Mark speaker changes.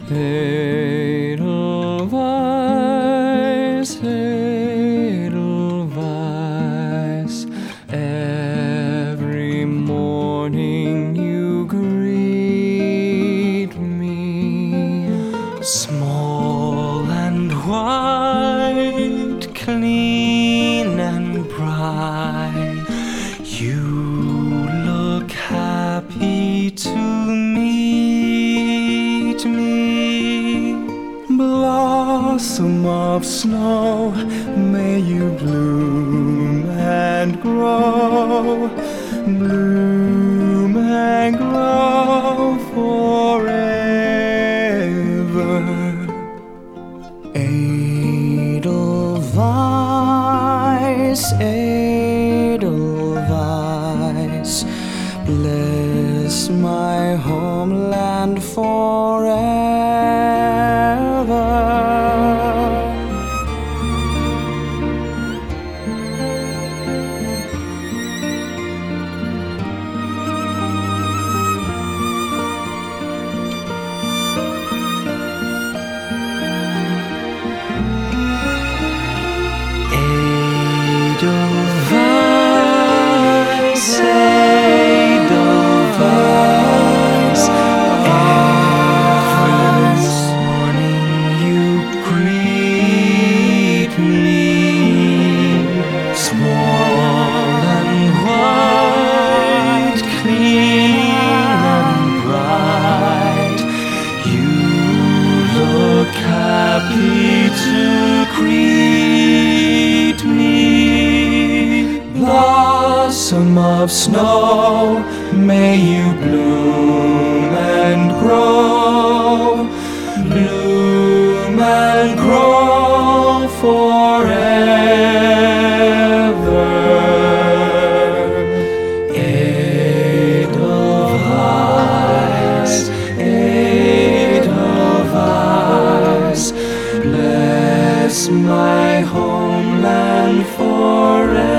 Speaker 1: Edelweiss, Edelweiss, every morning you greet me, small and white, clean and bright. You look happy to meet me. Blossom of snow, may you bloom and grow, bloom and grow forever. Edelweiss, Edelweiss, bless my homeland forever. Edelweiss, Edelweiss, every morning you greet me, small and white, clean and bright. You look happy to greet me. Blossom of snow, may you bloom and grow, bloom and grow forever. Edelweiss, Edelweiss, bless my homeland forever.